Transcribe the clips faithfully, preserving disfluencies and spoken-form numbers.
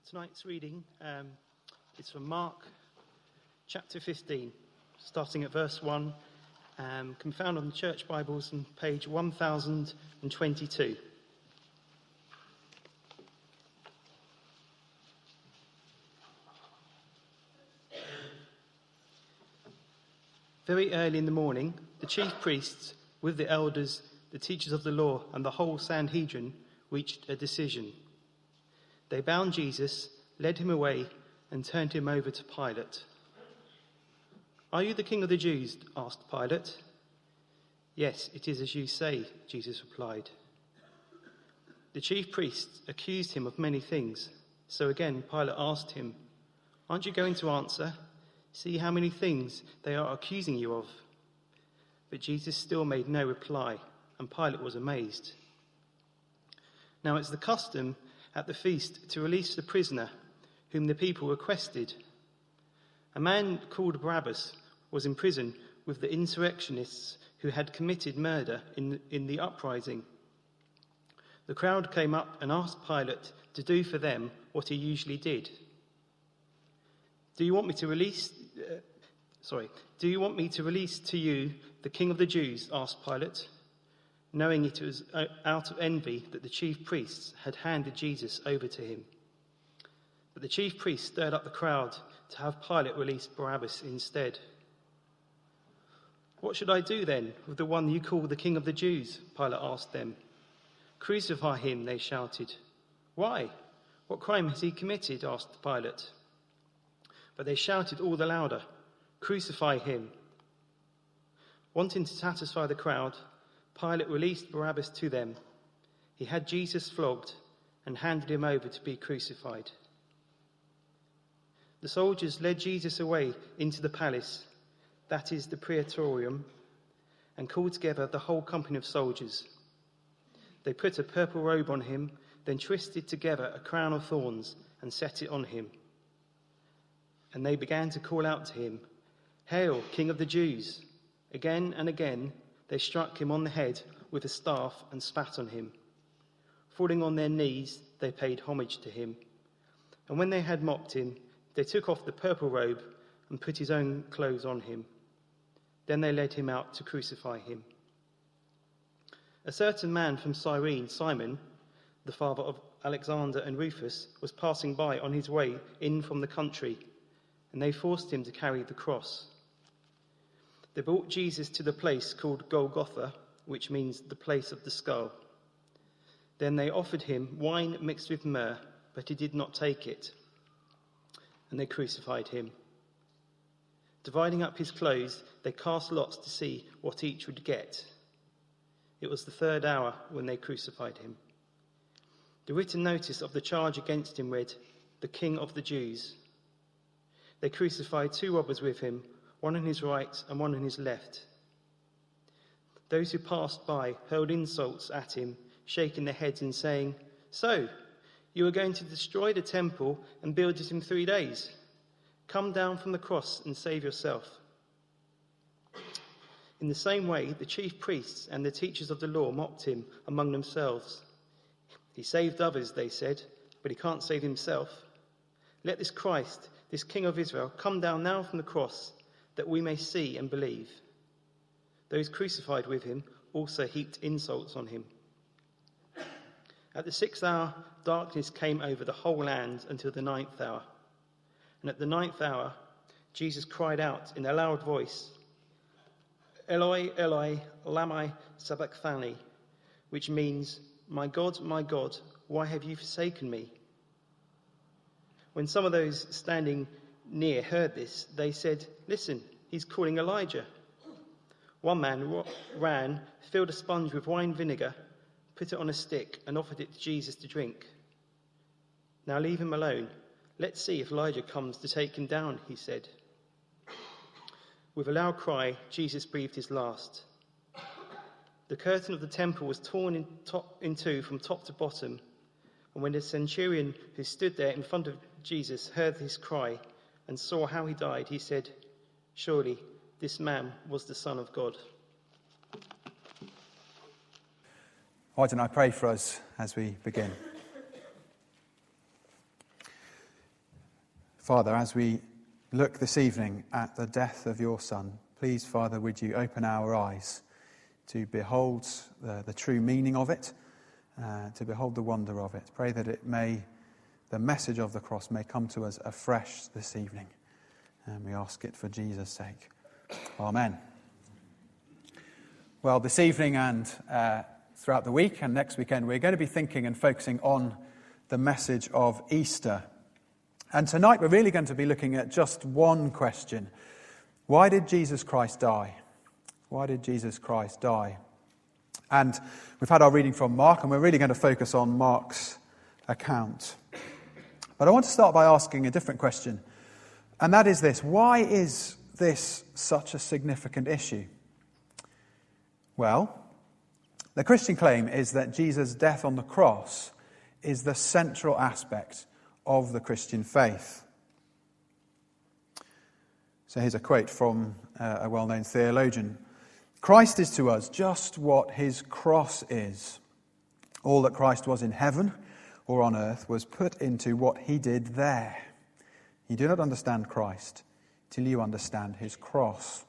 Tonight's reading um, is from Mark chapter fifteen, starting at verse one, um, can be found on the Church Bibles on page one thousand twenty-two. Very early in the morning, the chief priests, with the elders, the teachers of the law, and the whole Sanhedrin, reached a decision. They bound Jesus, led him away, and turned him over to Pilate. "Are you the king of the Jews?" asked Pilate. "Yes, it is as you say," Jesus replied. The chief priests accused him of many things. So again, Pilate asked him, "Aren't you going to answer? See how many things they are accusing you of." But Jesus still made no reply, and Pilate was amazed. Now it's the custom at the feast to release the prisoner whom the people requested. A man called Barabbas was in prison with the insurrectionists who had committed murder in, in the uprising. The crowd came up and asked Pilate to do for them what he usually did. Do you want me to release, uh, sorry, do you want me to release to you the King of the Jews? Asked Pilate, knowing it was out of envy that the chief priests had handed Jesus over to him. But the chief priests stirred up the crowd to have Pilate release Barabbas instead. "What should I do then with the one you call the King of the Jews?" Pilate asked them. "Crucify him," they shouted. "Why? What crime has he committed?" asked Pilate. But they shouted all the louder, "Crucify him." Wanting to satisfy the crowd, Pilate released Barabbas to them. He had Jesus flogged and handed him over to be crucified. The soldiers led Jesus away into the palace, that is the praetorium, and called together the whole company of soldiers. They put a purple robe on him, then twisted together a crown of thorns and set it on him. And they began to call out to him, "Hail, King of the Jews!" Again and again they struck him on the head with a staff and spat on him. Falling on their knees, they paid homage to him. And when they had mocked him, they took off the purple robe and put his own clothes on him. Then they led him out to crucify him. A certain man from Cyrene, Simon, the father of Alexander and Rufus, was passing by on his way in from the country, and they forced him to carry the cross. They brought Jesus to the place called Golgotha, which means the place of the skull. Then they offered him wine mixed with myrrh, but he did not take it. And they crucified him. Dividing up his clothes, they cast lots to see what each would get. It was the third hour when they crucified him. The written notice of the charge against him read, "The King of the Jews." They crucified two robbers with him, one on his right and one on his left. Those who passed by hurled insults at him, shaking their heads and saying, "So, you are going to destroy the temple and build it in three days? Come down from the cross and save yourself." In the same way, the chief priests and the teachers of the law mocked him among themselves. "He saved others," they said, "but he can't save himself. Let this Christ, this King of Israel, come down now from the cross, that we may see and believe." Those crucified with him also heaped insults on him. At the sixth hour, darkness came over the whole land until the ninth hour. And at the ninth hour, Jesus cried out in a loud voice, "Eloi, Eloi, lama sabachthani," which means, "My God, my God, why have you forsaken me?" When some of those standing near heard this, they said, "Listen, he's calling Elijah." One man ran, filled a sponge with wine vinegar, put it on a stick, and offered it to Jesus to drink. "Now leave him alone. Let's see if Elijah comes to take him down," he said. With a loud cry, Jesus breathed his last. The curtain of the temple was torn in, top, in two from top to bottom, and when the centurion who stood there in front of Jesus heard his cry and saw how he died, he said, "Surely this man was the Son of God." Why don't I pray for us as we begin? Father, as we look this evening at the death of your Son, please, Father, would you open our eyes to behold the, the true meaning of it, uh, to behold the wonder of it. Pray that it may, the message of the cross may come to us afresh this evening. And we ask it for Jesus' sake. Amen. Well, this evening and uh, throughout the week and next weekend, we're going to be thinking and focusing on the message of Easter. And tonight we're really going to be looking at just one question. Why did Jesus Christ die? Why did Jesus Christ die? And we've had our reading from Mark, and we're really going to focus on Mark's account. But I want to start by asking a different question, and that is this: why is this such a significant issue? Well, the Christian claim is that Jesus' death on the cross is the central aspect of the Christian faith. So here's a quote from uh, a well-known theologian. Christ is to us just what his cross is. All that Christ was in heaven or on earth was put into what he did there. You do not understand Christ till you understand his cross.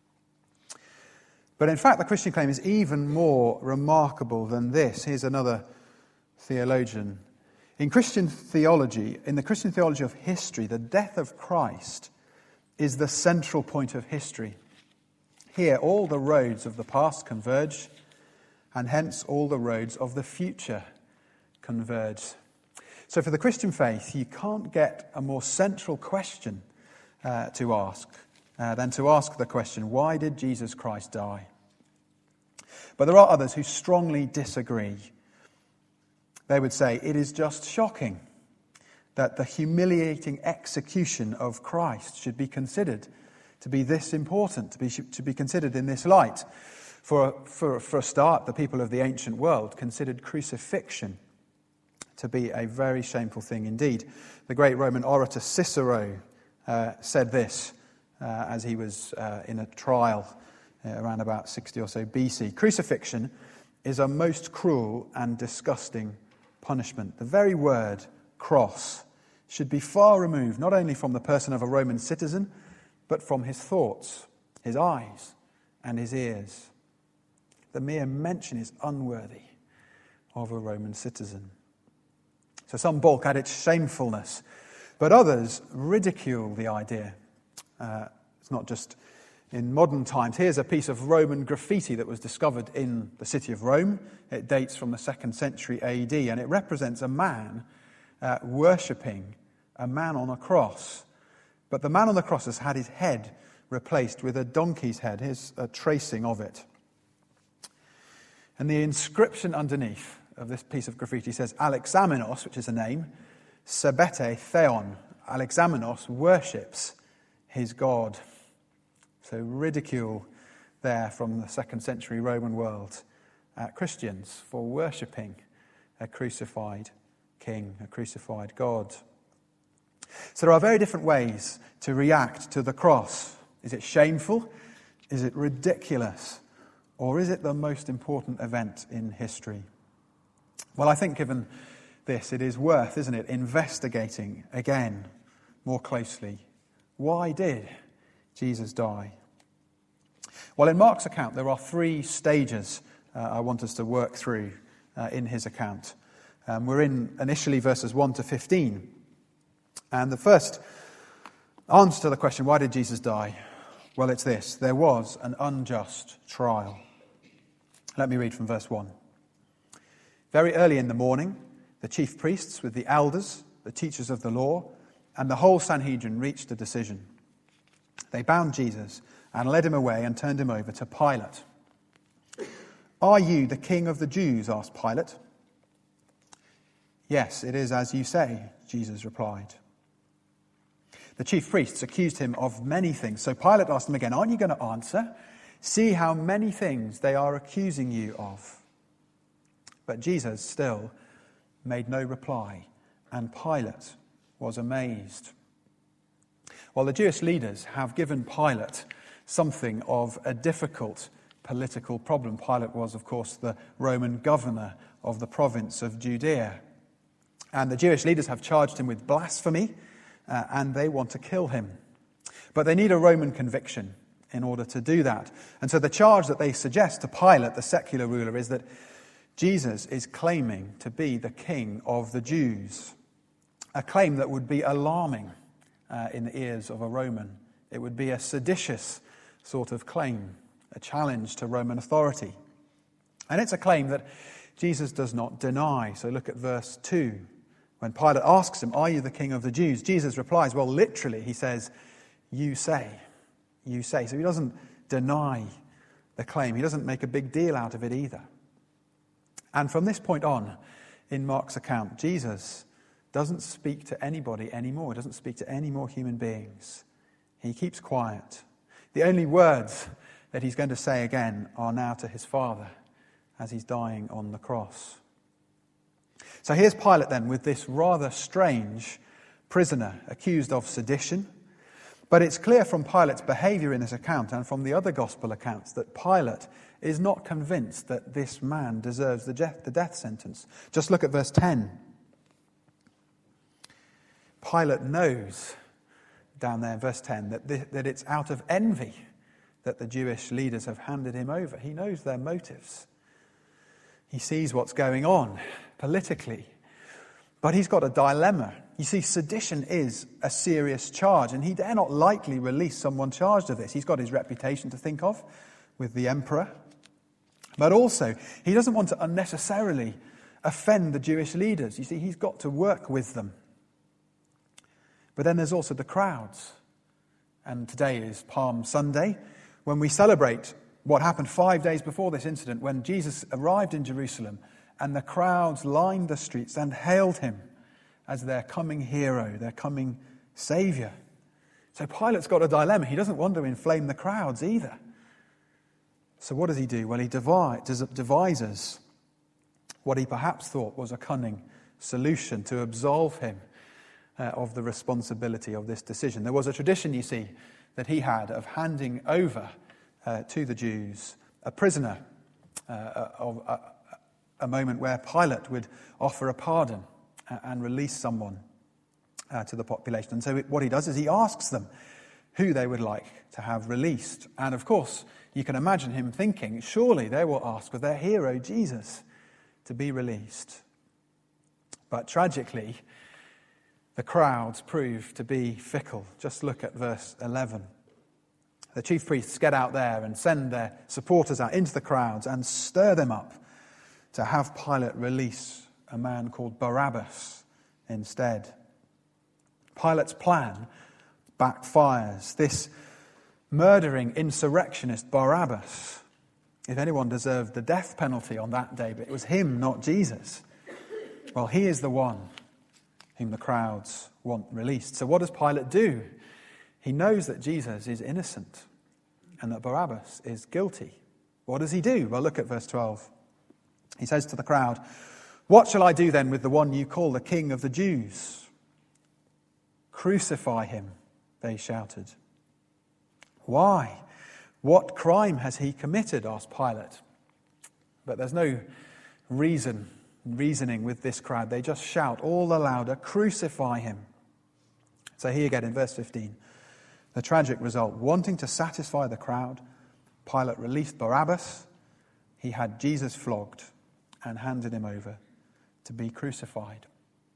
But in fact, the Christian claim is even more remarkable than this. Here's another theologian. In Christian theology, in the Christian theology of history, the death of Christ is the central point of history. Here, all the roads of the past converge, and hence all the roads of the future converge. So for the Christian faith, you can't get a more central question uh, to ask uh, than to ask the question, why did Jesus Christ die? But there are others who strongly disagree. They would say it is just shocking that the humiliating execution of Christ should be considered to be this important, to be, to be considered in this light. For, for, for a start, the people of the ancient world considered crucifixion to be a very shameful thing indeed. The great Roman orator Cicero uh, said this uh, as he was uh, in a trial uh, around about sixty or so B C. Crucifixion is a most cruel and disgusting punishment. The very word cross should be far removed, not only from the person of a Roman citizen, but from his thoughts, his eyes, and his ears. The mere mention is unworthy of a Roman citizen. So some balk at its shamefulness, but others ridicule the idea. Uh, it's not just in modern times. Here's a piece of Roman graffiti that was discovered in the city of Rome. It dates from the second century A D, and it represents a man uh, worshipping a man on a cross. But the man on the cross has had his head replaced with a donkey's head. Here's a tracing of it. And the inscription underneath of this piece of graffiti says, Alexamenos, which is a name, Sebete Theon. Alexamenos worships his God. So ridicule there from the second century Roman world at Christians for worshipping a crucified king, a crucified God. So there are very different ways to react to the cross. Is it shameful? Is it ridiculous? Or is it the most important event in history? Well, I think given this, it is worth, isn't it, investigating again more closely. Why did Jesus die? Well, in Mark's account, there are three stages uh, I want us to work through uh, in his account. Um, we're in initially verses one to fifteen. And the first answer to the question, why did Jesus die? Well, it's this: there was an unjust trial. Let me read from verse one. Very early in the morning, the chief priests with the elders, the teachers of the law, and the whole Sanhedrin reached a decision. They bound Jesus and led him away and turned him over to Pilate. Are you the king of the Jews? Asked Pilate. Yes, it is as you say, Jesus replied. The chief priests accused him of many things. So Pilate asked him again, aren't you going to answer? See how many things they are accusing you of. But Jesus still made no reply, and Pilate was amazed. Well, the Jewish leaders have given Pilate something of a difficult political problem. Pilate was, of course, the Roman governor of the province of Judea. And the Jewish leaders have charged him with blasphemy uh, and they want to kill him. But they need a Roman conviction in order to do that. And so the charge that they suggest to Pilate, the secular ruler, is that Jesus is claiming to be the king of the Jews. A claim that would be alarming uh, in the ears of a Roman. It would be a seditious sort of claim, a challenge to Roman authority. And it's a claim that Jesus does not deny. So look at verse two. When Pilate asks him, "Are you the king of the Jews?" Jesus replies, well, literally, he says, "You say, you say." So he doesn't deny the claim. He doesn't make a big deal out of it either. And from this point on, in Mark's account, Jesus doesn't speak to anybody anymore. He doesn't speak to any more human beings. He keeps quiet. The only words that he's going to say again are now to his Father as he's dying on the cross. So here's Pilate then with this rather strange prisoner accused of sedition. But it's clear from Pilate's behaviour in this account and from the other gospel accounts that Pilate is not convinced that this man deserves the death, the death sentence. Just look at verse ten. Pilate knows, down there in verse ten, that, the, that it's out of envy that the Jewish leaders have handed him over. He knows their motives. He sees what's going on politically. But he's got a dilemma. You see, sedition is a serious charge, and he dare not lightly release someone charged of this. He's got his reputation to think of with the emperor. But also, he doesn't want to unnecessarily offend the Jewish leaders. You see, he's got to work with them. But then there's also the crowds. And today is Palm Sunday, when we celebrate what happened five days before this incident, when Jesus arrived in Jerusalem and the crowds lined the streets and hailed him as their coming hero, their coming saviour. So Pilate's got a dilemma. He doesn't want to inflame the crowds either. So what does he do? Well, he devises what he perhaps thought was a cunning solution to absolve him uh, of the responsibility of this decision. There was a tradition, you see, that he had of handing over uh, to the Jews a prisoner, uh, of a, a moment where Pilate would offer a pardon and release someone uh, to the population. And so what he does is he asks them who they would like to have released. And of course, you can imagine him thinking, surely they will ask for their hero, Jesus, to be released. But tragically, the crowds prove to be fickle. Just look at verse eleven. The chief priests get out there and send their supporters out into the crowds and stir them up to have Pilate release a man called Barabbas instead. Pilate's plan backfires. This murdering insurrectionist Barabbas, if anyone deserved the death penalty on that day, but it was him, not Jesus. Well, he is the one whom the crowds want released. So what does Pilate do? He knows that Jesus is innocent and that Barabbas is guilty. What does he do? Well, look at verse twelve. He says to the crowd, "What shall I do then with the one you call the King of the Jews?" "Crucify him," they shouted. "Why? What crime has he committed?" asked Pilate. But there's no reason, reasoning with this crowd. They just shout all the louder, "Crucify him." So here again in verse fifteen, the tragic result. Wanting to satisfy the crowd, Pilate released Barabbas. He had Jesus flogged and handed him over to be crucified.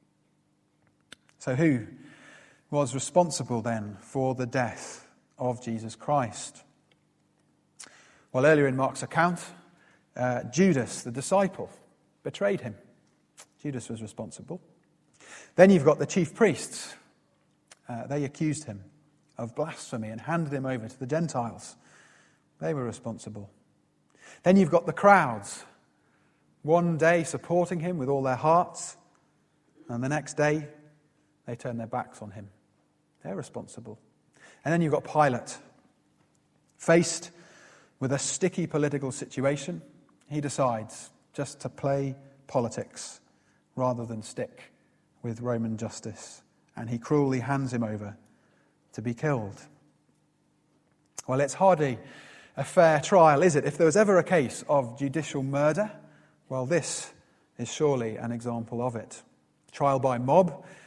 So who was responsible then for the death of Jesus Christ? Well, earlier in Mark's account, uh, Judas, the disciple, betrayed him. Judas was responsible. Then you've got the chief priests. Uh, they accused him of blasphemy and handed him over to the Gentiles. They were responsible. Then you've got the crowds, one day supporting him with all their hearts, and the next day they turn their backs on him. They're responsible. And then you've got Pilate, faced with a sticky political situation. He decides just to play politics rather than stick with Roman justice, and he cruelly hands him over to be killed. Well, it's hardly a fair trial, is it? If there was ever a case of judicial murder, well, this is surely an example of it. Trial by mob,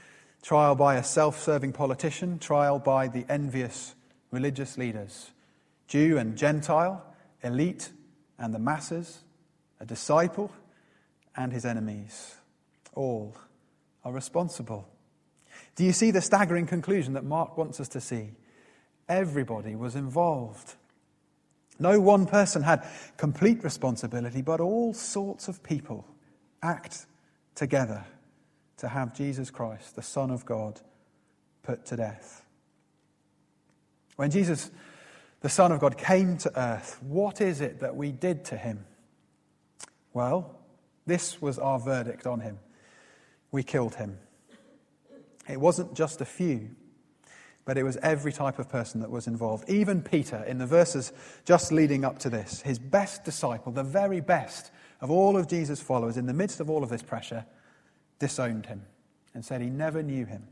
Trial by a self-serving politician, trial by the envious religious leaders, Jew and Gentile, elite and the masses, a disciple and his enemies. All are responsible. Do you see the staggering conclusion that Mark wants us to see? Everybody was involved. No one person had complete responsibility, but all sorts of people act together to have Jesus Christ, the Son of God, put to death. When Jesus, the Son of God, came to earth, what is it that we did to him? Well, this was our verdict on him. We killed him. It wasn't just a few, but it was every type of person that was involved. Even Peter, in the verses just leading up to this, his best disciple, the very best of all of Jesus' followers, in the midst of all of this pressure, disowned him and said he never knew him.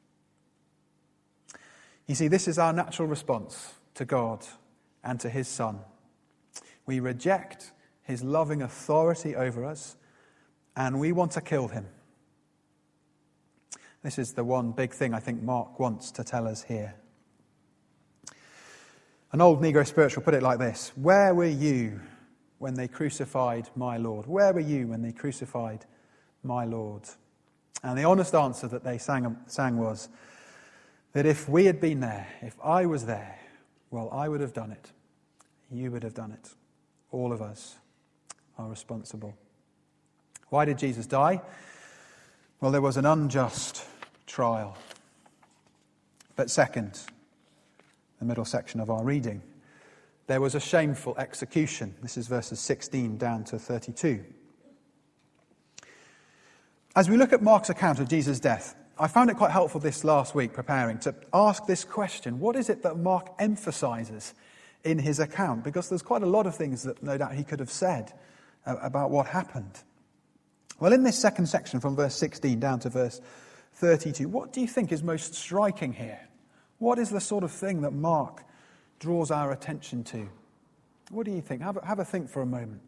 You see, this is our natural response to God and to his Son. We reject his loving authority over us, and we want to kill him. This is the one big thing I think Mark wants to tell us here. An old Negro spiritual put it like this: where were you when they crucified my Lord? Where were you when they crucified my Lord? And the honest answer that they sang, sang was that if we had been there, if I was there, well, I would have done it. You would have done it. All of us are responsible. Why did Jesus die? Well, there was an unjust trial. But second, the middle section of our reading, there was a shameful execution. This is verses sixteen down to thirty-two. As we look at Mark's account of Jesus' death, I found it quite helpful this last week preparing to ask this question: what is it that Mark emphasizes in his account? Because there's quite a lot of things that no doubt he could have said about what happened. Well, in this second section from verse sixteen down to verse thirty-two, what do you think is most striking here? What is the sort of thing that Mark draws our attention to? What do you think? Have a, have a think for a moment.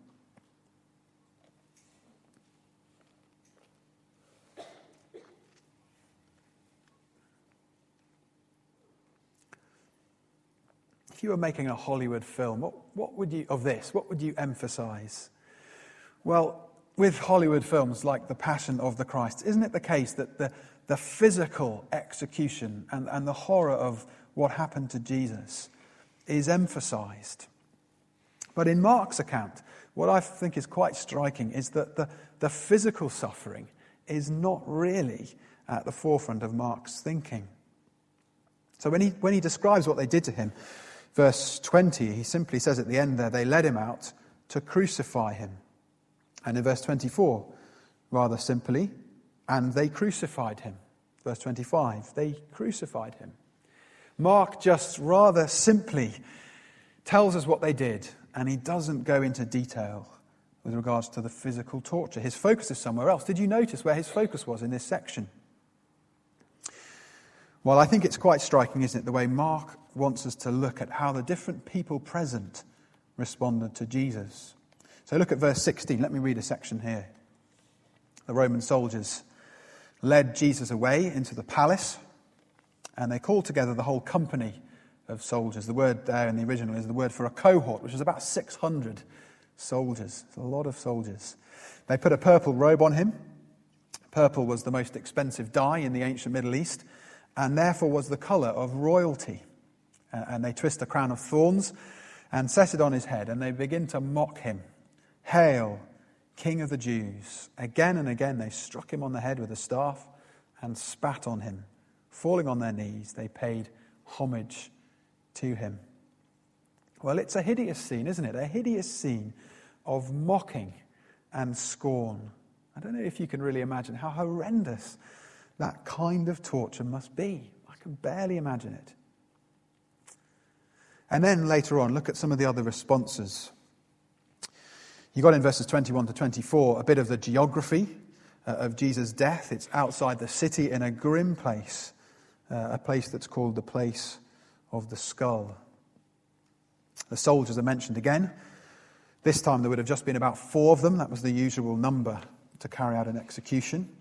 If you were making a Hollywood film, what, what would you of this? What would you emphasize? Well, with Hollywood films like The Passion of the Christ, isn't it the case that the, the physical execution and, and the horror of what happened to Jesus is emphasized? But in Mark's account, what I think is quite striking is that the, the physical suffering is not really at the forefront of Mark's thinking. So when he, when he describes what they did to him, verse twenty, he simply says at the end there, they led him out to crucify him. And in verse twenty-four, rather simply, and they crucified him. Verse twenty-five, they crucified him. Mark just rather simply tells us what they did, and he doesn't go into detail with regards to the physical torture. His focus is somewhere else. Did you notice where his focus was in this section? Well, I think it's quite striking, isn't it, the way Mark wants us to look at how the different people present responded to Jesus. So look at verse sixteen. Let me read a section here. The Roman soldiers led Jesus away into the palace, and they called together the whole company of soldiers. The word there in the original is the word for a cohort, which is about six hundred soldiers. It's a lot of soldiers. They put a purple robe on him. Purple was the most expensive dye in the ancient Middle East, and therefore was the colour of royalty. Uh, and they twist a crown of thorns and set it on his head, and they begin to mock him. Hail, King of the Jews. Again and again they struck him on the head with a staff and spat on him. Falling on their knees, they paid homage to him. Well, it's a hideous scene, isn't it? A hideous scene of mocking and scorn. I don't know if you can really imagine how horrendous that kind of torture must be. I can barely imagine it. And then later on, look at some of the other responses. You got in verses twenty-one to twenty-four a bit of the geography uh, of Jesus' death. It's outside the city in a grim place, uh, a place that's called the place of the skull. The soldiers are mentioned again. This time there would have just been about four of them. That was the usual number to carry out an execution.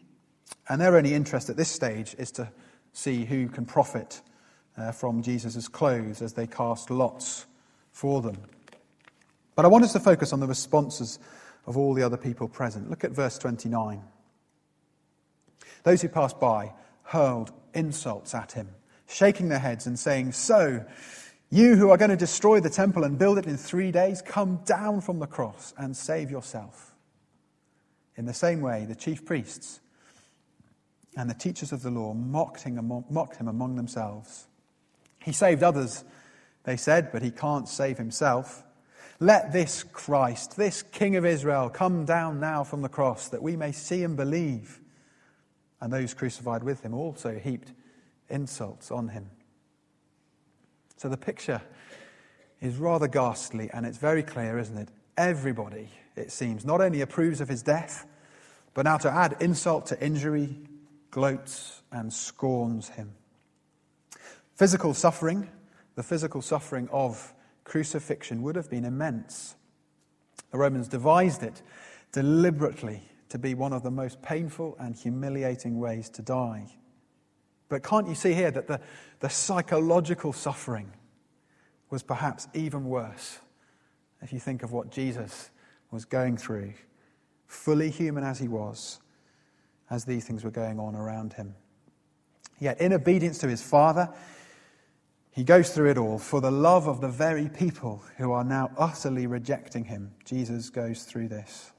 And their only interest at this stage is to see who can profit uh, from Jesus' clothes as they cast lots for them. But I want us to focus on the responses of all the other people present. Look at verse twenty-nine. Those who passed by hurled insults at him, shaking their heads and saying, "So, you who are going to destroy the temple and build it in three days, come down from the cross and save yourself." In the same way, the chief priests and the teachers of the law mocked him among, mocked him among themselves. "He saved others," they said, "but he can't save himself. Let this Christ, this King of Israel, come down now from the cross, that we may see and believe." And those crucified with him also heaped insults on him. So the picture is rather ghastly, and it's very clear, isn't it? Everybody, it seems, not only approves of his death, but now to add insult to injury, gloats and scorns him. Physical suffering, the physical suffering of crucifixion would have been immense. The Romans devised it deliberately to be one of the most painful and humiliating ways to die. But can't you see here that the, the psychological suffering was perhaps even worse if you think of what Jesus was going through, fully human as he was, as these things were going on around him. Yet in obedience to his Father, he goes through it all for the love of the very people who are now utterly rejecting him. Jesus goes through this.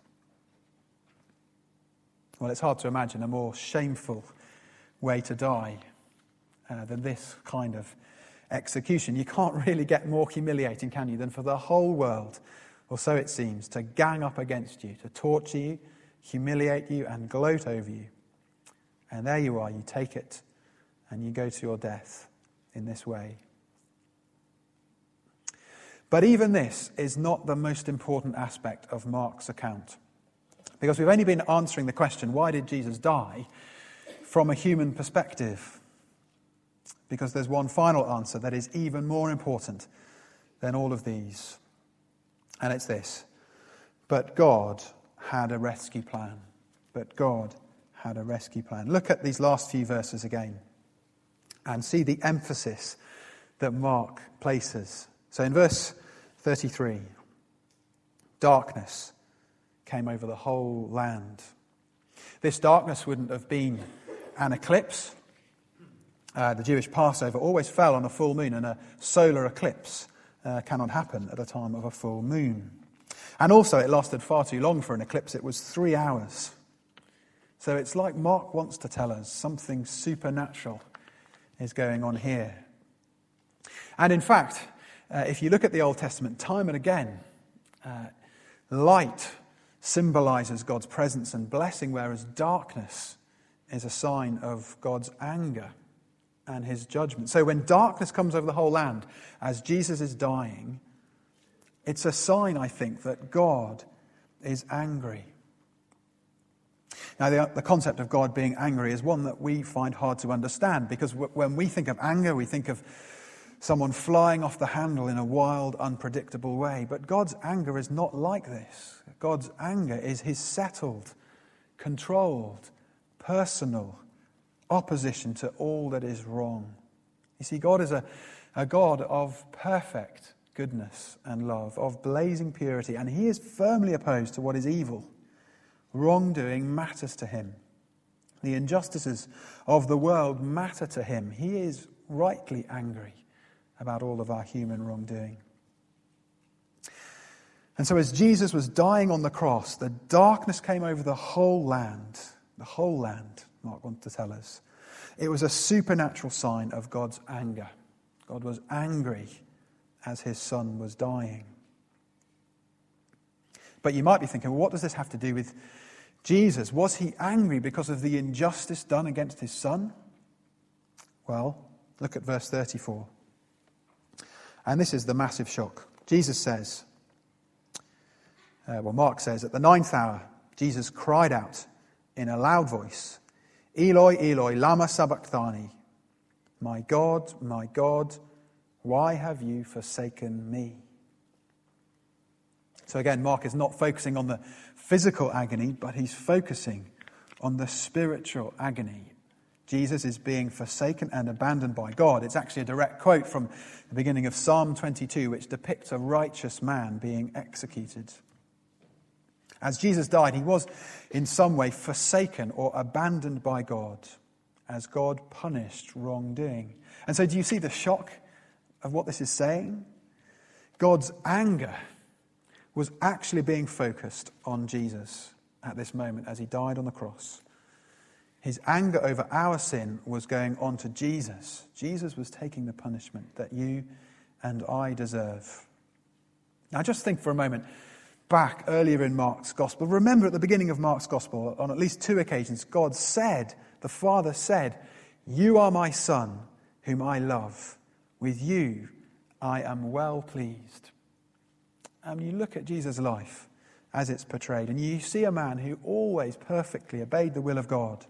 Well, it's hard to imagine a more shameful way to die uh, than this kind of execution. You can't really get more humiliating, can you, than for the whole world, or so it seems, to gang up against you, to torture you, humiliate you, and gloat over you. And there you are, you take it, and you go to your death in this way. But even this is not the most important aspect of Mark's account. Because we've only been answering the question, why did Jesus die, from a human perspective? Because there's one final answer that is even more important than all of these. And it's this: but God had a rescue plan. But God had a rescue plan. Look at these last few verses again and see the emphasis that Mark places. So in verse thirty-three, darkness came over the whole land. This darkness wouldn't have been an eclipse. Uh, the Jewish Passover always fell on a full moon, and a solar eclipse uh, cannot happen at a time of a full moon. And also it lasted far too long for an eclipse. It was three hours. So it's like Mark wants to tell us something supernatural is going on here. And in fact, uh, if you look at the Old Testament, time and again, uh, light symbolizes God's presence and blessing, whereas darkness is a sign of God's anger and his judgment. So when darkness comes over the whole land as Jesus is dying, it's a sign, I think, that God is angry. Now, the, the concept of God being angry is one that we find hard to understand, because w- when we think of anger, we think of someone flying off the handle in a wild, unpredictable way. But God's anger is not like this. God's anger is his settled, controlled, personal opposition to all that is wrong. You see, God is a, a God of perfect goodness and love, of blazing purity, and he is firmly opposed to what is evil. Wrongdoing matters to him. The injustices of the world matter to him. He is rightly angry about all of our human wrongdoing. And so as Jesus was dying on the cross, the darkness came over the whole land. The whole land, Mark wants to tell us. It was a supernatural sign of God's anger. God was angry as his son was dying. But you might be thinking, well, what does this have to do with Jesus? Was he angry because of the injustice done against his son? Well, look at verse thirty-four. And this is the massive shock. Jesus says, uh, well, Mark says, at the ninth hour, Jesus cried out in a loud voice, Eloi, Eloi, lama sabachthani. My God, my God, why have you forsaken me? So again, Mark is not focusing on the physical agony, but he's focusing on the spiritual agony. Jesus is being forsaken and abandoned by God. It's actually a direct quote from the beginning of Psalm twenty-two, which depicts a righteous man being executed. As Jesus died, he was in some way forsaken or abandoned by God, as God punished wrongdoing. And so do you see the shock of what this is saying? God's anger was actually being focused on Jesus at this moment as he died on the cross. His anger over our sin was going on to Jesus. Jesus was taking the punishment that you and I deserve. Now just think for a moment back earlier in Mark's Gospel. Remember at the beginning of Mark's Gospel, on at least two occasions, God said, the Father said, "You are my Son, whom I love. With you I am well pleased." And you look at Jesus' life as it's portrayed, and you see a man who always perfectly obeyed the will of God.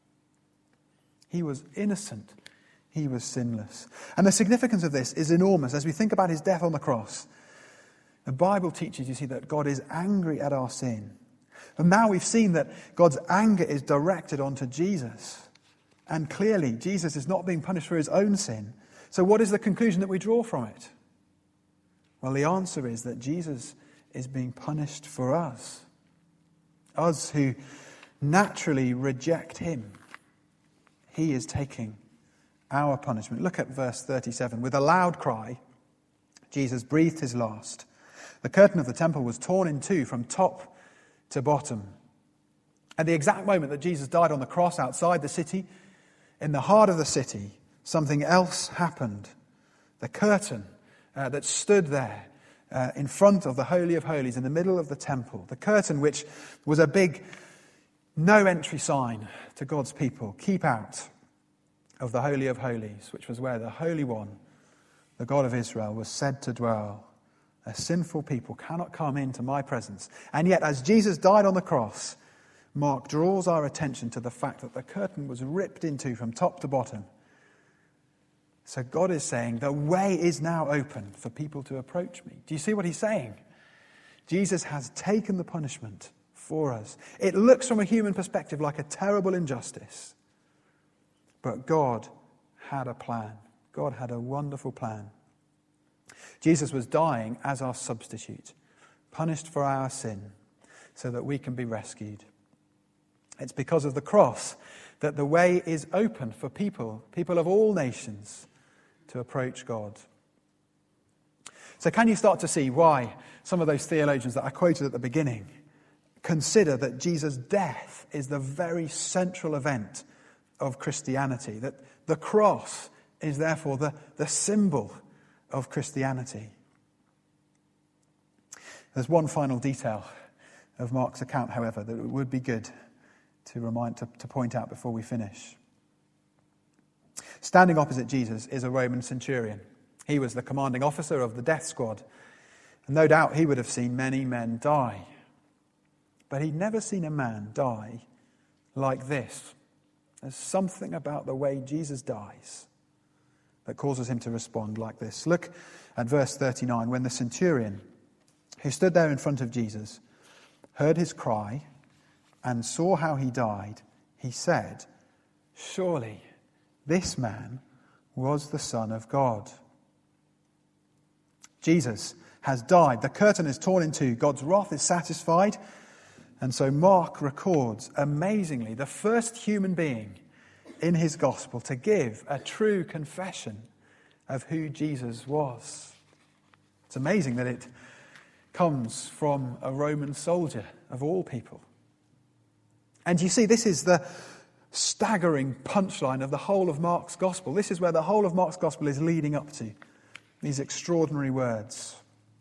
He was innocent. He was sinless. And the significance of this is enormous as we think about his death on the cross. The Bible teaches, you see, that God is angry at our sin. And now we've seen that God's anger is directed onto Jesus. And clearly, Jesus is not being punished for his own sin. So what is the conclusion that we draw from it? Well, the answer is that Jesus is being punished for us. Us who naturally reject him. He is taking our punishment. Look at verse thirty-seven. With a loud cry, Jesus breathed his last. The curtain of the temple was torn in two from top to bottom. At the exact moment that Jesus died on the cross outside the city, in the heart of the city, something else happened. The curtain uh, that stood there uh, in front of the Holy of Holies, in the middle of the temple, the curtain which was a big no entry sign to God's people, keep out of the Holy of Holies, which was where the Holy One, the God of Israel, was said to dwell. A sinful people cannot come into my presence. And yet, as Jesus died on the cross, Mark draws our attention to the fact that the curtain was ripped in two from top to bottom. So God is saying, the way is now open for people to approach me. Do you see what he's saying? Jesus has taken the punishment for us. It looks from a human perspective like a terrible injustice. But God had a plan. God had a wonderful plan. Jesus was dying as our substitute, punished for our sin, so that we can be rescued. It's because of the cross that the way is open for people, people of all nations, to approach God. So can you start to see why some of those theologians that I quoted at the beginning consider that Jesus' death is the very central event of Christianity, that the cross is therefore the, the symbol of Christianity? There's one final detail of Mark's account, however, that it would be good to remind to, to point out before we finish. Standing opposite Jesus is a Roman centurion. He was the commanding officer of the death squad, and no doubt he would have seen many men die. But he'd never seen a man die like this. There's something about the way Jesus dies that causes him to respond like this. Look at verse thirty-nine. When the centurion, who stood there in front of Jesus, heard his cry and saw how he died, he said, "Surely this man was the Son of God." Jesus has died. The curtain is torn in two. God's wrath is satisfied. And so Mark records, amazingly, the first human being in his gospel to give a true confession of who Jesus was. It's amazing that it comes from a Roman soldier of all people. And you see, this is the staggering punchline of the whole of Mark's gospel. This is where the whole of Mark's gospel is leading up to, these extraordinary words.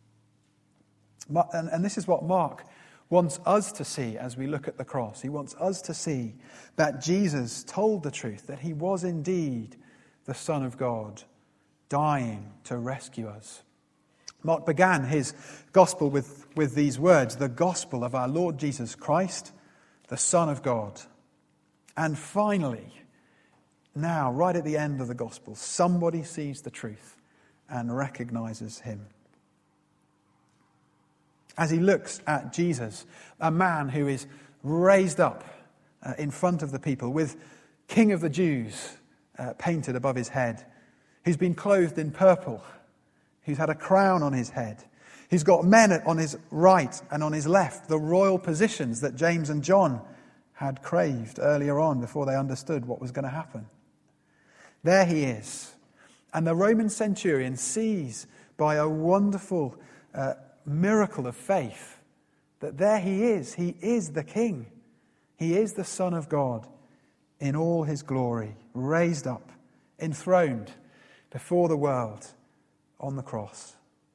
And, and this is what Mark wants us to see as we look at the cross. He wants us to see that Jesus told the truth, that he was indeed the Son of God, dying to rescue us. Mark began his gospel with, with these words, the gospel of our Lord Jesus Christ, the Son of God. And finally, now, right at the end of the gospel, somebody sees the truth and recognizes him. As he looks at Jesus, a man who is raised up uh, in front of the people, with King of the Jews uh, painted above his head, who's been clothed in purple, who's had a crown on his head, who's got men on his right and on his left, the royal positions that James and John had craved earlier on before they understood what was going to happen. There he is. And the Roman centurion sees by a wonderful uh, miracle of faith that there he is. He is the King. He is the Son of God in all his glory, raised up, enthroned before the world on the cross.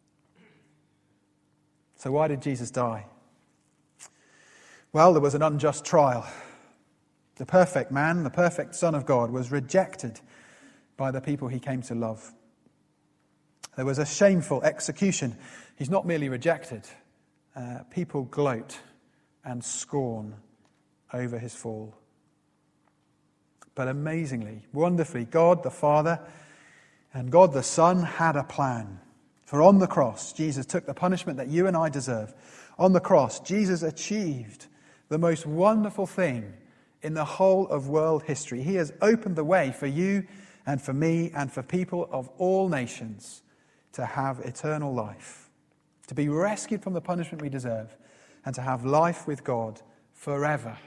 So why did Jesus die? Well, there was an unjust trial. The perfect man, the perfect Son of God, was rejected by the people he came to love. There was a shameful execution. He's not merely rejected. Uh, people gloat and scorn over his fall. But amazingly, wonderfully, God the Father and God the Son had a plan. For on the cross, Jesus took the punishment that you and I deserve. On the cross, Jesus achieved the most wonderful thing in the whole of world history. He has opened the way for you and for me and for people of all nations to have eternal life, to be rescued from the punishment we deserve, and to have life with God forever.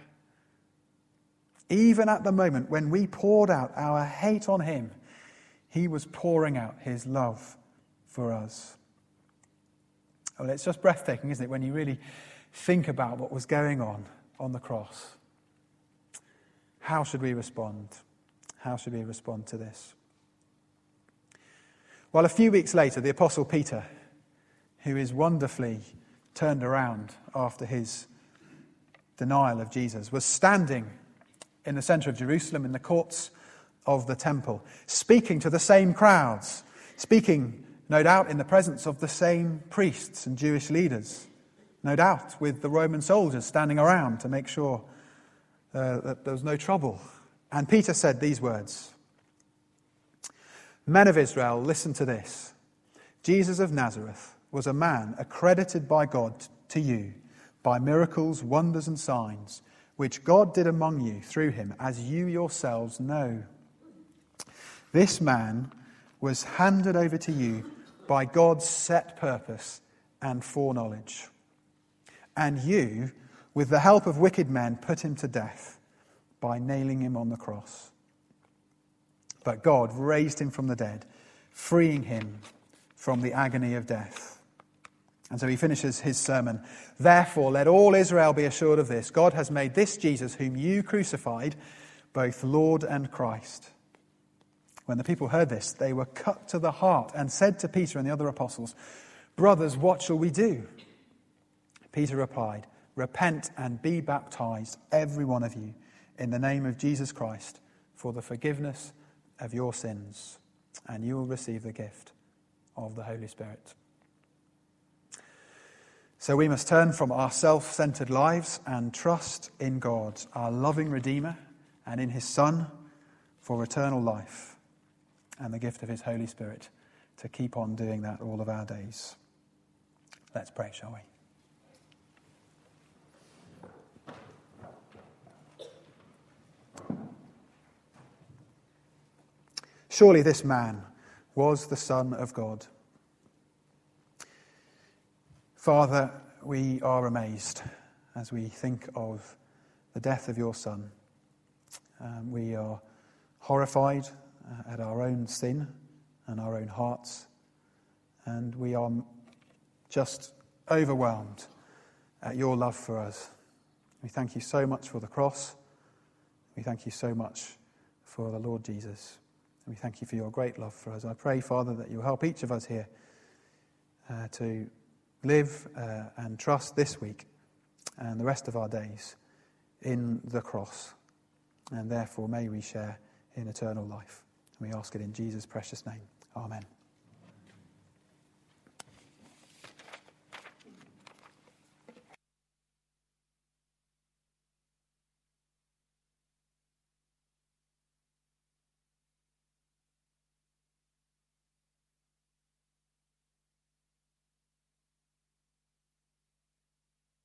Even at the moment when we poured out our hate on him, he was pouring out his love for us. Well, it's just breathtaking, isn't it, when you really think about what was going on on the cross. How should we respond? How should we respond to this? Well, a few weeks later, the Apostle Peter, who is wonderfully turned around after his denial of Jesus, was standing in the centre of Jerusalem, in the courts of the temple, speaking to the same crowds, speaking, no doubt, in the presence of the same priests and Jewish leaders, no doubt with the Roman soldiers standing around to make sure uh, that there was no trouble. And Peter said these words, "Men of Israel, listen to this. Jesus of Nazareth was a man accredited by God to you by miracles, wonders and signs, which God did among you through him, as you yourselves know. This man was handed over to you by God's set purpose and foreknowledge. And you, with the help of wicked men, put him to death by nailing him on the cross. But God raised him from the dead, freeing him from the agony of death." And so he finishes his sermon. "Therefore, let all Israel be assured of this. God has made this Jesus, whom you crucified, both Lord and Christ." When the people heard this, they were cut to the heart and said to Peter and the other apostles, "Brothers, what shall we do?" Peter replied, "Repent and be baptized, every one of you, in the name of Jesus Christ, for the forgiveness of your sins, and you will receive the gift of the Holy Spirit." So we must turn from our self-centered lives and trust in God, our loving Redeemer, and in his Son for eternal life and the gift of his Holy Spirit to keep on doing that all of our days. Let's pray, shall we? Surely this man was the Son of God. Father, we are amazed as we think of the death of your Son. Um, we are horrified uh, at our own sin and our own hearts, and we are just overwhelmed at your love for us. We thank you so much for the cross. We thank you so much for the Lord Jesus. And we thank you for your great love for us. I pray, Father, that you'll help each of us here uh, to live uh, and trust this week and the rest of our days in the cross. And therefore may we share in eternal life. And we ask it in Jesus' precious name. Amen.